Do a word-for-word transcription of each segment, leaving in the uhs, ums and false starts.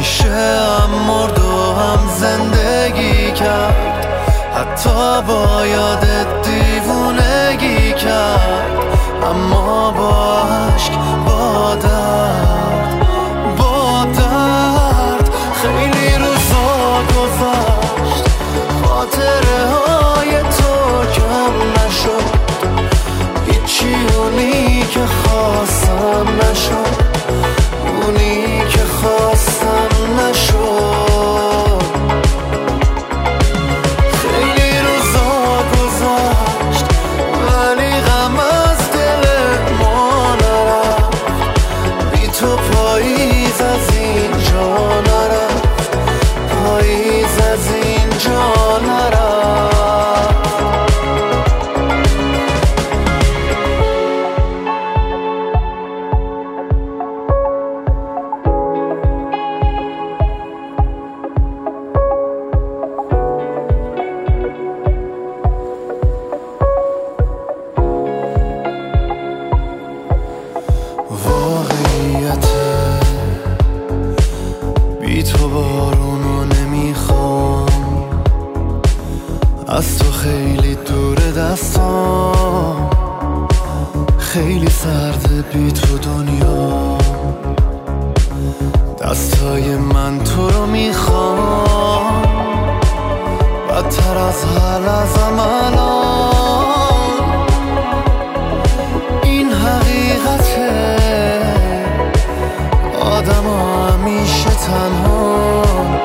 میشه هم مرد و هم زندگی کرد، حتی با یادت دیوونگی کرد، اما با عشق با درد با درد خیلی روزا گذشت، خاطره های تو کم نشد، هیچی اونی که خواستم نشد، اونی که خواستم نشد. خیلی روزا گذشت ولی غم از دل ما نرفت، بی تو پاییز از اینجا نرفت، پاییز از اینجا نرفت. واقعیته بی تو بارونو نمیخوام، از تو خیلی دور دستام، خیلی سرده بی تو دنیا، دستای من تو رو میخوام، بدتر از حال ازم الان، این حقیقته آدم ها همیشه تنها،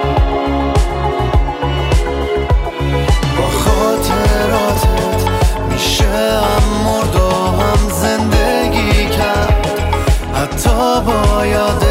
با خاطراتت میشه هم مرد و هم زندگی کرد، حتی با یاد